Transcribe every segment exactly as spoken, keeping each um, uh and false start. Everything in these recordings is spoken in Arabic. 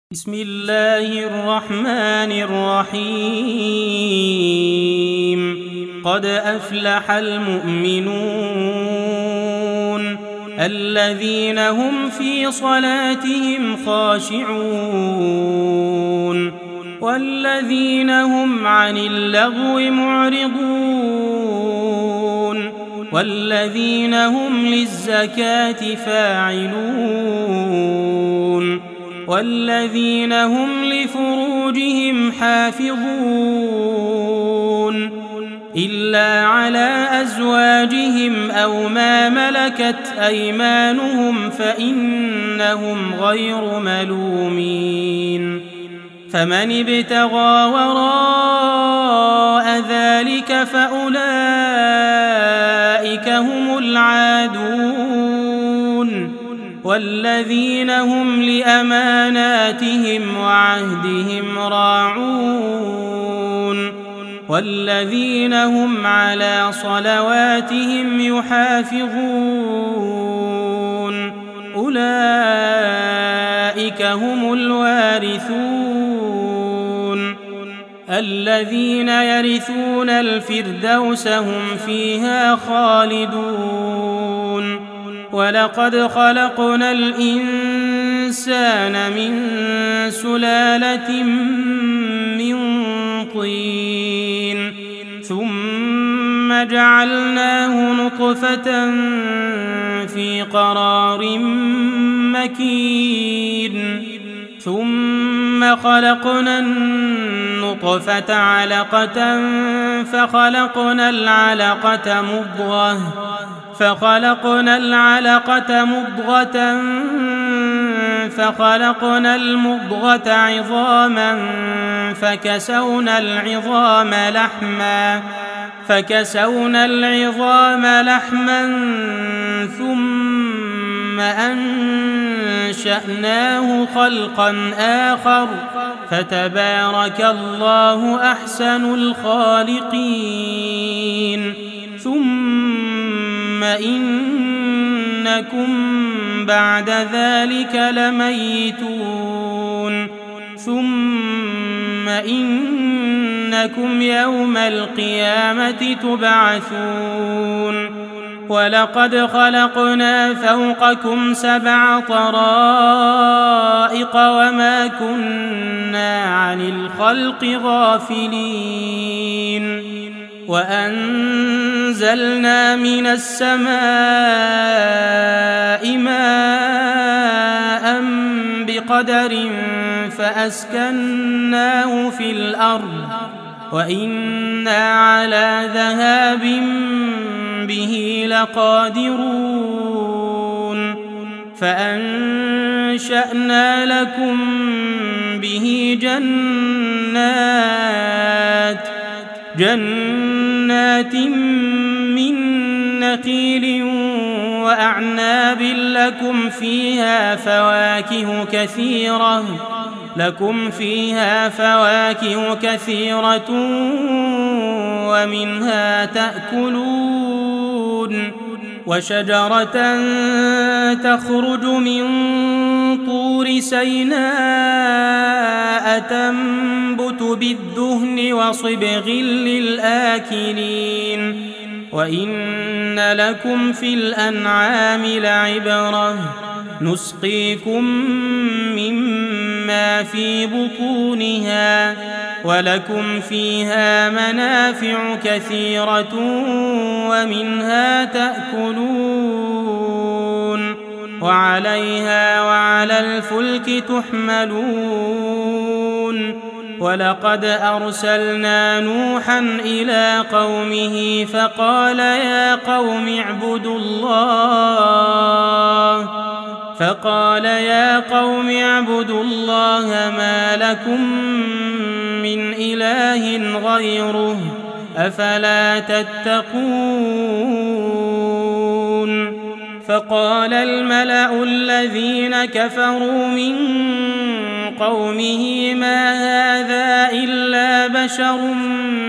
بسم الله الرحمن الرحيم قد أفلح المؤمنون الذين هم في صلاتهم خاشعون والذين هم عن اللغو معرضون والذين هم للزكاة فاعلون والذين هم لفروجهم حافظون إلا على أزواجهم أو ما ملكت أيمانهم فإنهم غير ملومين فمن ابتغى وراء ذلك فأولئك هم العادون والذين هم لأماناتهم وعهدهم راعون والذين هم على صلواتهم يحافظون أولئك هم الوارثون الذين يرثون الفردوس هم فيها خالدون ولقد خلقنا الإنسان من سلالة من طين ثم جعلناه نطفة في قرار مكين ثم خلقنا النطفة علقة فخلقنا العلقة مضغة فخلقنا العلقة مضغة فخلقنا المضغة عظاما فكسونا العظام لحما فكسونا العظام لحما ثم أنشأناه خلقا آخر فتبارك الله أحسن الخالقين ثم إنكم بعد ذلك لميتون ثم إنكم يوم القيامة تبعثون ولقد خلقنا فوقكم سبع طرائق وما كنا عن الخلق غافلين وأنزلنا من السماء ماء بقدر فأسكناه في الأرض وإنا على ذهاب به لقادرون فأنشأنا لكم به جنات جنات من نخيل وأعناب لكم فيها فواكه كثيرة لكم فيها فواكه كثيرة ومنها تأكلون وشجرة تخرج من طور سيناء تنبت بالدهن وصبغ للآكلين وإن لكم في الأنعام لعبرة نسقيكم مما في بطونها ولكم فيها منافع كثيرة ومنها تأكلون وعليها وعلى الفلك تحملون ولقد أرسلنا نوحا إلى قومه فقال يا قوم اعبدوا الله فقال يا قوم اعبدوا الله ما لكم من إله غيره أفلا تتقون فقال الملأ الذين كفروا من قومه ما هذا إلا بشر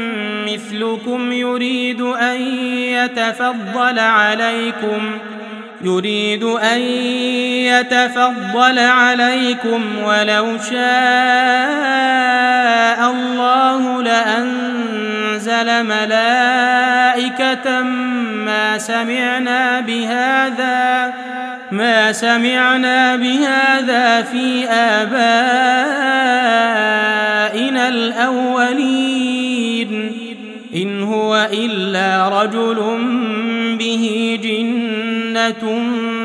مثلكم يريد أن يتفضل عليكم يريد أن يتفضل عليكم ولو شاء الله لأنزل ملائكة ما سمعنا بهذا ما سمعنا بهذا في آبائنا الأولين إن هو إلا رجل به جنة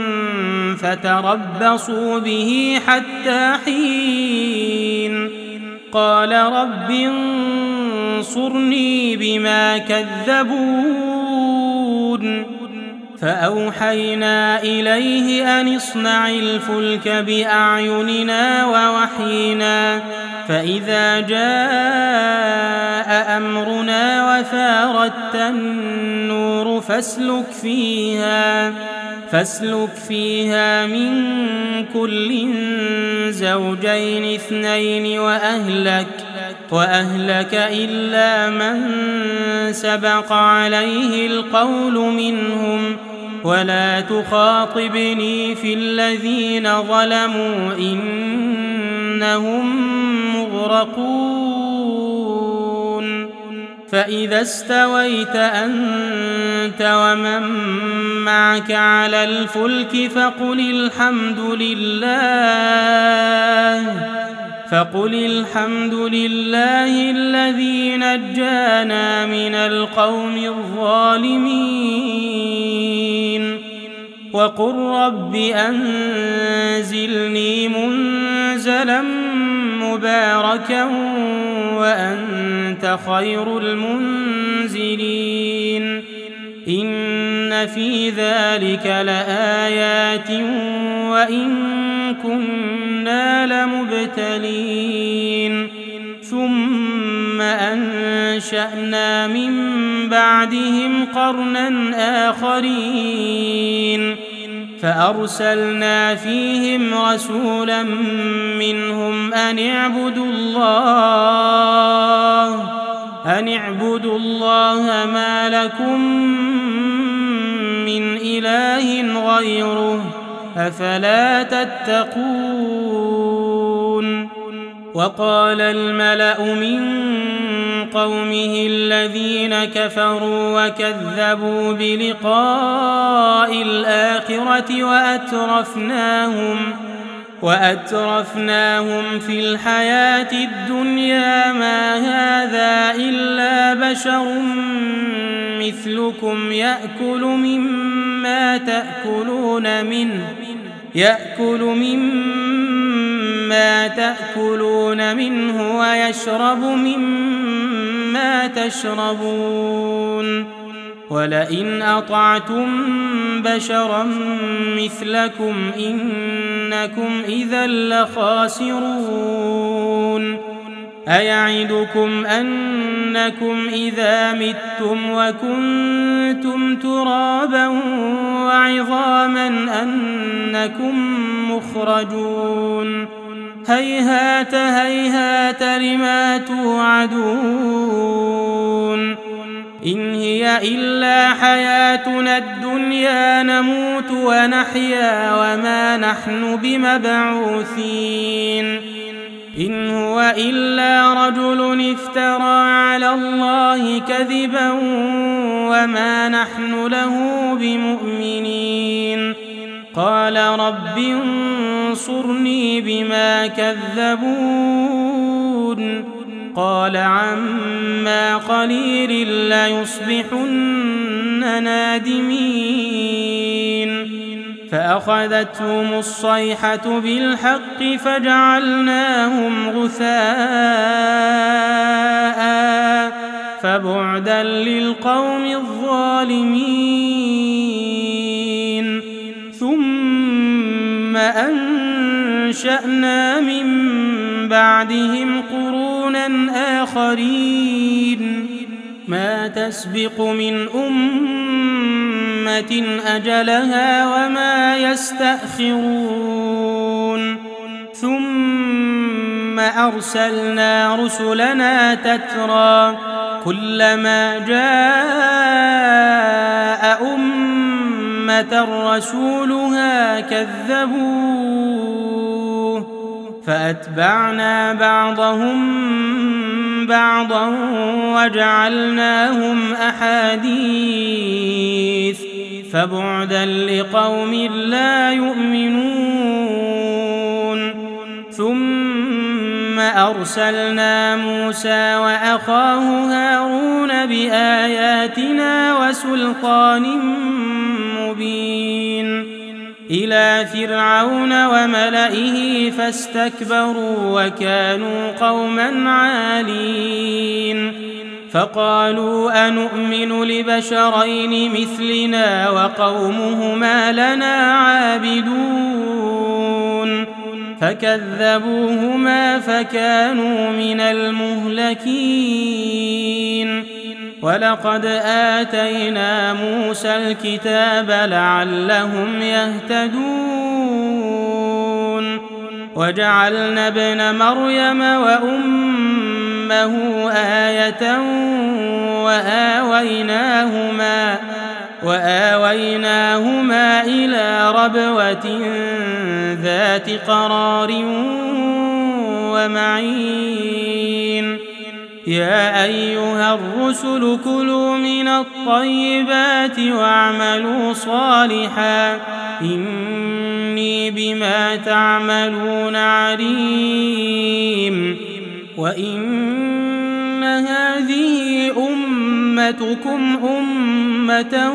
فتربصوا به حتى حين قال رب انصرني بما كذبون فأوحينا إليه أن اصنع الفلك بأعيننا ووحينا فإذا جاء أمرنا وفارت النور فاسلك فيها فاسلك فيها من كل زوجين اثنين وأهلك وأهلك إلا من سبق عليه القول منهم ولا تخاطبني في الذين ظلموا إنهم مغرقون فإذا استويت أنت ومن معك على الفلك فقل الحمد لله فقل الحمد لله الذي نجانا من القوم الظالمين وقل رب أنزلني منزلا مباركا وأنت خير المنزلين إن في ذلك لآيات وإن كنا لمبتلين ثم أنشأنا من بعدهم قرنا آخرين فأرسلنا فيهم رسولا منهم أن اعبدوا الله أن اعبدوا الله ما لكم من إله غيره أفلا تتقون وقال الملأ من قومه الذين كفروا وكذبوا بلقاء الآخرة وأترفناهم وأترفناهم في الحياة الدنيا ما هذا إلا بشر مثلكم يأكل مما تأكلون منه يأكل مما تأكلون منه ويشرب مما تشربون ولئن أطعتم بشرا مثلكم إنكم إذا لخاسرون أيعدكم أنكم إذا متم وكنتم ترابا وعظاما أنكم مخرجون هيهات هيهات لما توعدون إن هي إلا حياتنا الدنيا نموت ونحيا وما نحن بمبعوثين إن هو إلا رجل افترى على الله كذبا وما نحن له بمؤمنين قال رب انصرني بما كذبون قال عما قليل ليصبحن نادمين فأخذتهم الصيحة بالحق فجعلناهم غثاء فبعدا للقوم الظالمين ثم أنشأنا من بعدهم قرونا آخرين ما تسبق من أمة أجلها وما يستأخرون ثم أرسلنا رسلنا تترى كلما جاء أمة أمة رسولها كذبوه فأتبعنا بعضهم بعضا وجعلناهم أحاديث فبعدا لقوم لا يؤمنون. ثم أرسلنا موسى وأخاه هارون بآياتنا وسلطان مبين إلى فرعون وملئه فاستكبروا وكانوا قوما عالين فقالوا أنؤمن لبشرين مثلنا وقومهما لنا عابدون فكذبوهما فكانوا من المهلكين. ولقد آتينا موسى الكتاب لعلهم يهتدون وجعلنا ابن مريم وأمه آية وآويناهما وآويناهما إلى ربوة ذات قرار ومعين. يا أيها الرسل كلوا من الطيبات واعملوا صالحا إني بما تعملون عليم. وإن هذه أمتكم أمة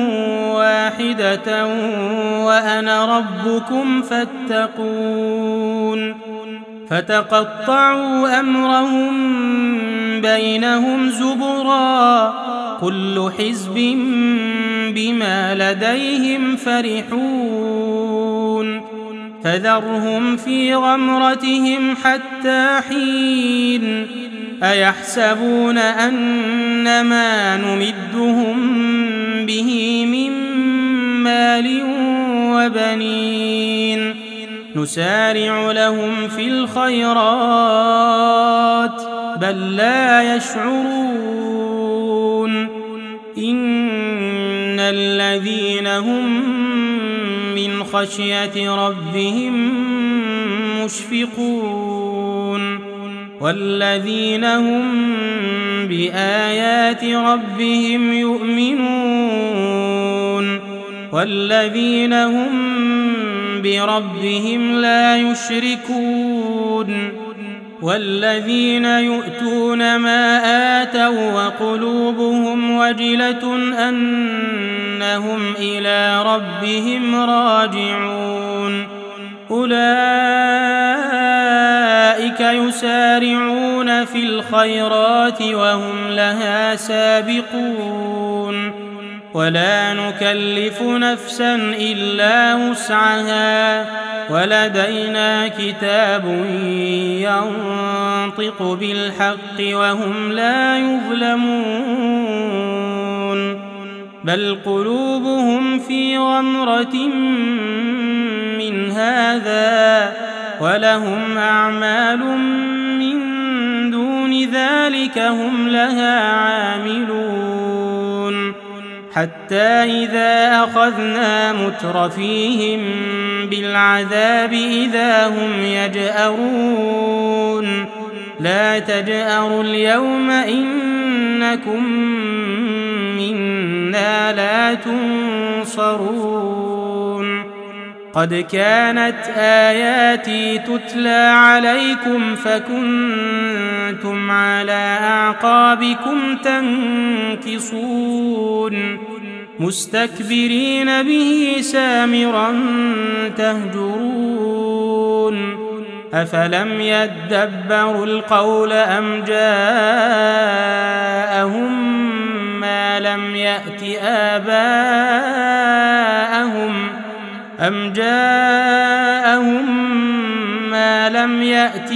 واحدة وأنا ربكم فاتقون. فتقطعوا أمرهم بينهم زبرا كل حزب بما لديهم فرحون فذرهم في غمرتهم حتى حين أيحسبون أن ما نمدهم به من مال وبنين نسارع لهم في الخيرات بل لا يشعرون. إن الذين هم من خشية ربهم مشفقون والذين هم بآيات ربهم يؤمنون والذين هم بربهم لا يشركون والذين يؤتون ما آتوا وقلوبهم وجلة أنهم إلى ربهم راجعون أولئك يسارعون في الخيرات وهم لها سابقون ولا نكلف نفسا إلا وسعها ولدينا كتاب ينطق بالحق وهم لا يظلمون بل قلوبهم في غمرة من هذا ولهم أعمال من دون ذلك هم لها عاملون حتى إذا أخذنا مترفيهم بالعذاب إذا هم يجأرون لا تجأروا اليوم إنكم منا لا تنصرون قد كانت آياتي تتلى عليكم فكنتم على أعقابكم تنكصون مستكبرين به سامرا تهجرون أفلم يدبروا القول أم جاءهم ما لم يأت آباءهم أم جاءهم ما لم يأت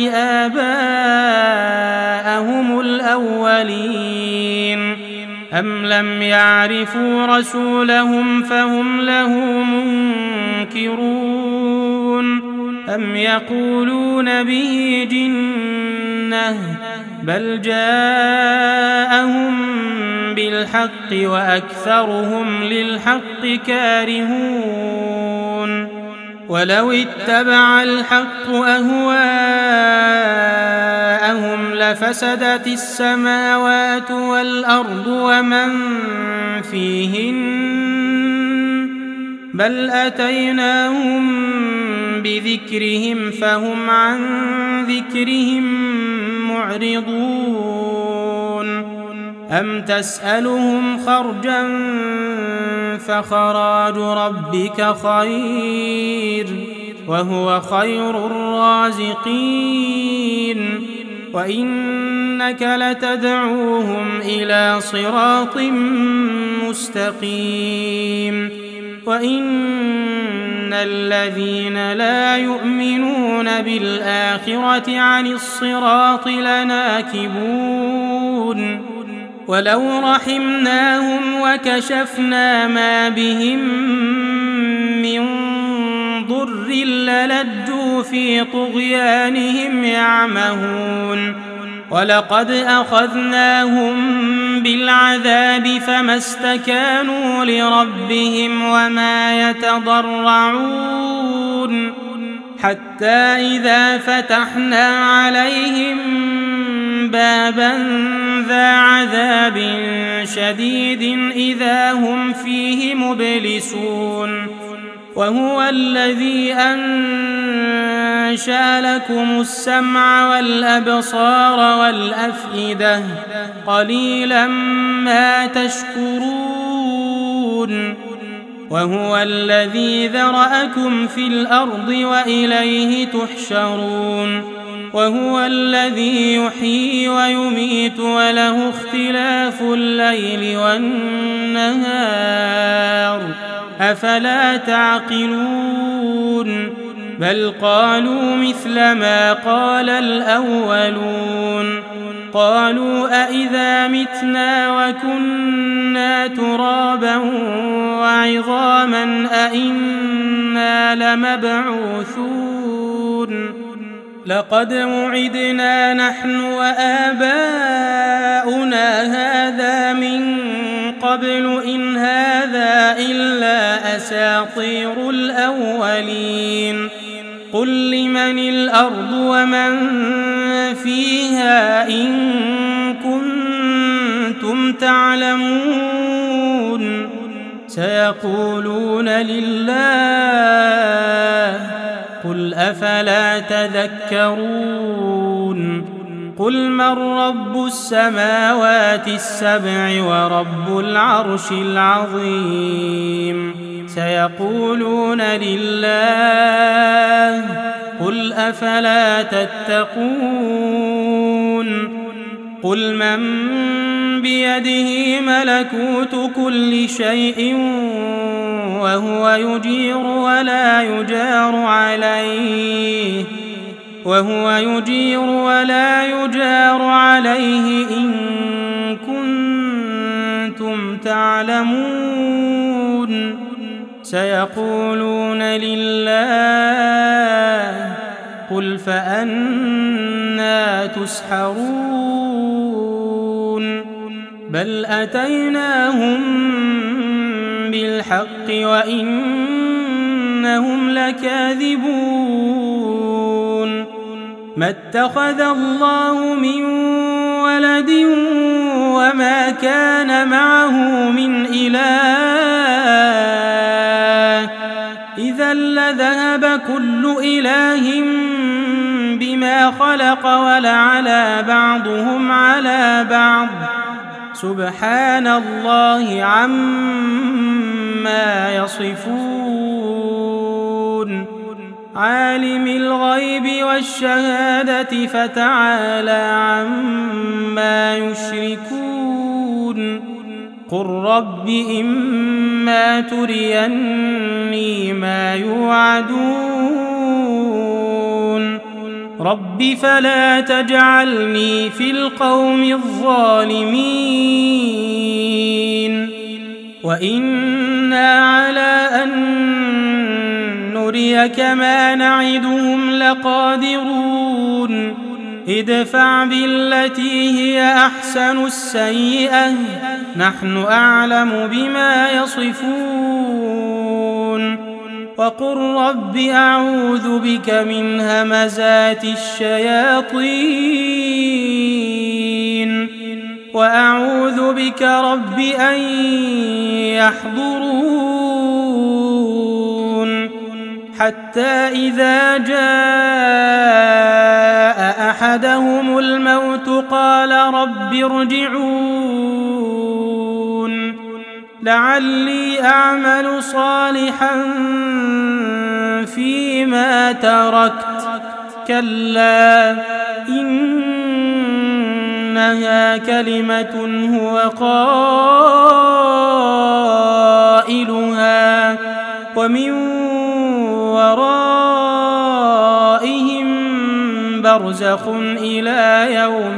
آباءهم الأولين أم لم يعرفوا رسولهم فهم له منكرون أم يقولون به جنة بل جاءهم بالحق وأكثرهم للحق كارهون ولو اتبع الحق أهواءهم لفسدت السماوات والأرض ومن فيهن بل أتيناهم بذكرهم فهم عن ذكرهم معرضون أم تسألهم خرجا فخراج ربك خير وهو خير الرازقين وإنك لتدعوهم إلى صراط مستقيم وإن الذين لا يؤمنون بالآخرة عن الصراط لناكبون ولو رحمناهم وكشفنا ما بهم من ضر للجوا في طغيانهم يعمهون ولقد أخذناهم بالعذاب فما استكانوا لربهم وما يتضرعون حتى إذا فتحنا عليهم بابا ذا عذاب شديد إذا هم فيه مبلسون وهو الذي أنشأ لكم السمع والأبصار والأفئدة قليلا ما تشكرون وهو الذي ذرأكم في الأرض وإليه تحشرون وهو الذي يحيي ويميت وله اختلاف الليل والنهار أفلا تعقلون بل قالوا مثل ما قال الأولون قالوا أئذا متنا وكنا ترابا وعظاما أئنا لمبعوثون لقد وعدنا نحن وآباؤنا هذا من قبل إن هذا إلا أساطير الأولين قل لمن الأرض ومن فيها إن كنتم تعلمون سيقولون لله قل أفلا تذكرون قل من رب السماوات السبع ورب العرش العظيم سيقولون لله قل أفلا تتقون قل من بيده ملكوت كل شيء وهو يجير ولا يجار عليه وهو يجير ولا يجار عليه إن كنتم تعلمون سيقولون لله قل فأنى تسحرون بل أتيناهم بالحق وإنهم لكاذبون ما اتخذ الله من ولد وما كان معه من إله إذا لذهب كل إله بما خلق ولعلى بعضهم على بعض سبحان الله عما يصفون عالم الغيب والشهادة فتعالى عما يشركون قل رب إما تريني ما يوعدون رب فلا تجعلني في القوم الظالمين وإنا على أن نريك ما نعدهم لقادرون ادفع بالتي هي أحسن السيئة نحن أعلم بما يصفون وقل رب أعوذ بك من همزات الشياطين وأعوذ بك رب أن يحضرون حتى إذا جاء أحدهم الموت قال رب ارجعون لعلي أعمل صالحا فيما تركت كلا إنها كلمة هو قائلها ومن ورائهم برزخ إلى يوم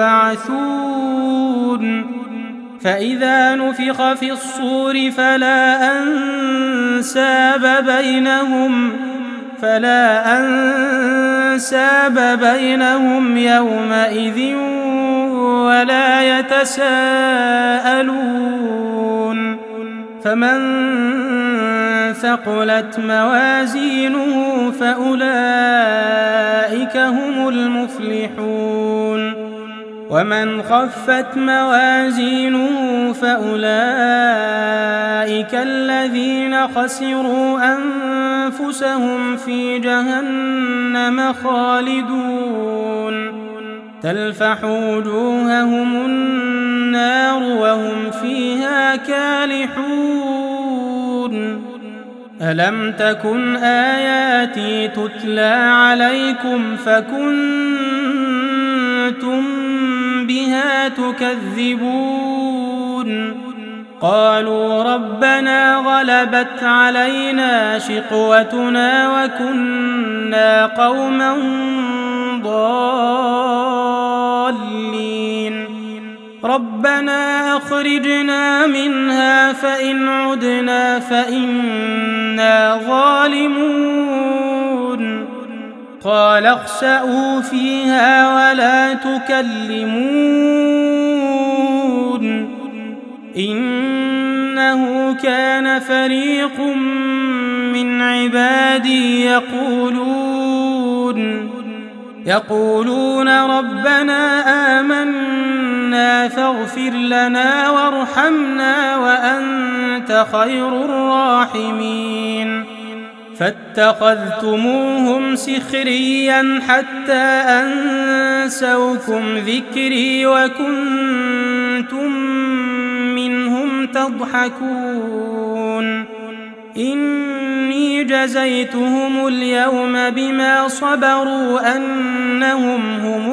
يبعثون فإذا نفخ في الصور فلا أنساب بينهم فلا أنساب بينهم يومئذ ولا يتساءلون فمن ثقلت موازينه فأولئك هم المفلحون ومن خفت موازينه فأولئك الذين خسروا أنفسهم في جهنم خالدون تلفح وجوههم النار وهم فيها كالحون ألم تكن آياتي تتلى عليكم فكنتم بها تكذبون قالوا ربنا غلبت علينا شقوتنا وكنا قوما ضالين ربنا أخرجنا منها فإن عدنا فإنا ظالمون قال اخسئوا فيها ولا تكلمون إنه كان فريق من عبادي يقولون يقولون ربنا آمنا فاغفر لنا وارحمنا وأنت خير الراحمين فاتخذتموهم سخريا حتى أنسوكم ذكري وكنتم منهم تضحكون إني جزيتهم اليوم بما صبروا أنهم هم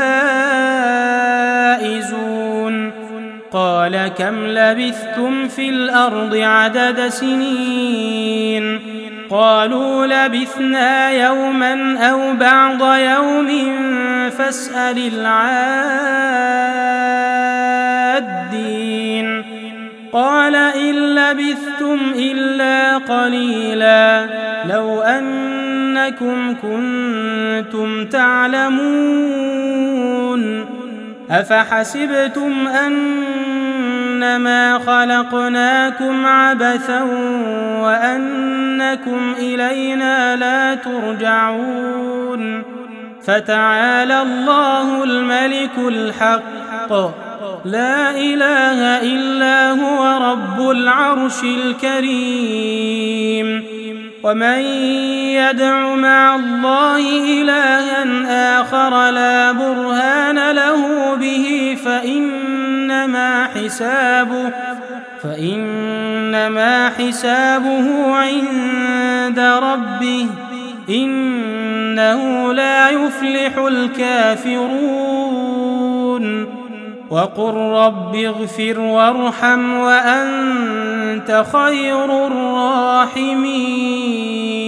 الفائزون قال كم لبثتم في الأرض عدد سنين قالوا لبثنا يوما أو بعض يوم فاسأل العادين قال إن لبثتم إلا قليلا لو أنكم كنتم تعلمون أفحسبتم أنما خلقناكم عبثا وأنكم إلينا لا ترجعون فتعالى الله الملك الحق لا إله إلا هو رب العرش الكريم ومن يدع مع الله إلها آخر لا برهان له به فإنما حسابه فإنما حسابه عند ربه إنه لا يفلح الكافرون وقل رب اغفر وارحم وأنت خير الراحمين